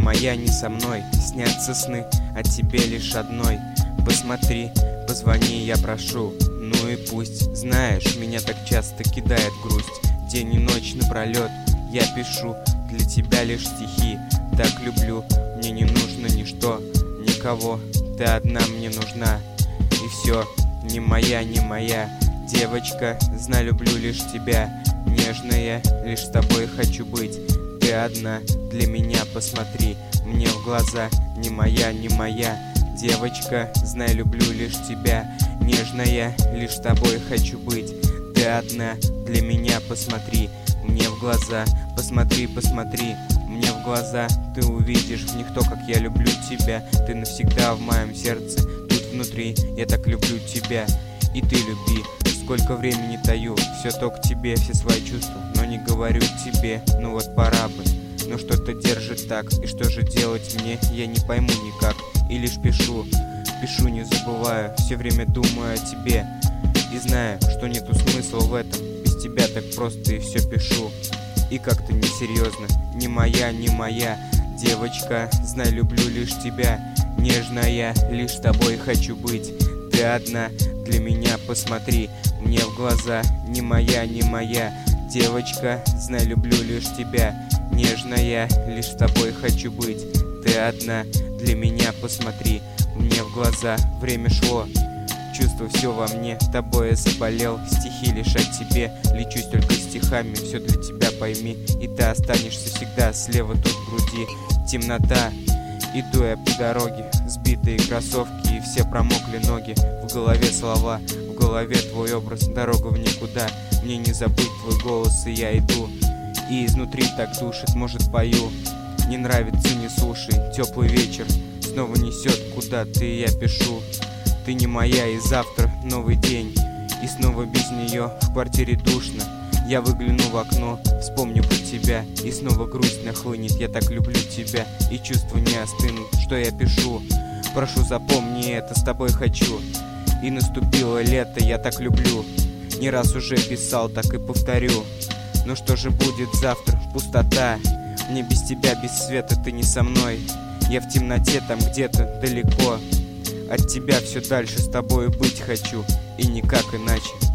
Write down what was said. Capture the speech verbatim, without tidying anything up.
моя, не со мной. Снятся сны о тебе лишь одной. Посмотри, позвони, я прошу. Ну и пусть, знаешь, меня так часто кидает грусть. День и ночь напролет я пишу для тебя лишь стихи. Так люблю, мне не нужно ничто, никого. Ты одна мне нужна. И все, не моя, не моя девочка, знай, люблю лишь тебя. Нежная, лишь с тобой хочу быть. Ты одна для меня, посмотри мне в глаза. Не моя, не моя девочка, знай, люблю лишь тебя. Нежная, лишь с тобой хочу быть. Ты одна для меня, посмотри мне в глаза. Посмотри, посмотри мне в глаза. Ты увидишь в них то, как я люблю тебя. Ты навсегда в моем сердце, тут внутри. Я так люблю тебя, и ты люби. Сколько времени таю все то к тебе, все свои чувства, но не говорю тебе. Ну вот пора бы, но что-то держит так. И что же делать мне, я не пойму никак. И лишь пишу, пишу, не забываю. Все время думаю о тебе и знаю, что нету смысла в этом. Без тебя так просто и все пишу. И как-то несерьезно. Не моя, не моя девочка, знай, люблю лишь тебя. Нежная, лишь с тобой хочу быть. Ты одна для меня, посмотри мне в глаза. Не моя, не моя девочка, знай, люблю лишь тебя. Нежная, лишь с тобой хочу быть. Ты одна для меня, посмотри мне в глаза. Время шло, чувство все во мне, тобой я заболел. Стихи лишь о тебе, лечусь только стихами. Все для тебя, пойми, и ты останешься всегда. Слева тут в груди темнота. Иду я по дороге, сбитые кроссовки, и все промокли ноги. В голове слова, в голове твой образ, дорога в никуда. Мне не забыть твой голос, и я иду. И изнутри так душит, может пою. Не нравится, не слушай, теплый вечер снова несет куда-то, и я пишу. Ты не моя, и завтра новый день, и снова без нее в квартире душно. Я выгляну в окно, вспомню про тебя, и снова грусть нахлынет. Я так люблю тебя, и чувства не остынут, что я пишу. Прошу, запомни это, с тобой хочу. И наступило лето, я так люблю. Не раз уже писал, так и повторю. Но что же будет завтра? Пустота. Мне без тебя, без света, ты не со мной. Я в темноте там где-то далеко. От тебя все дальше, с тобой быть хочу, и никак иначе.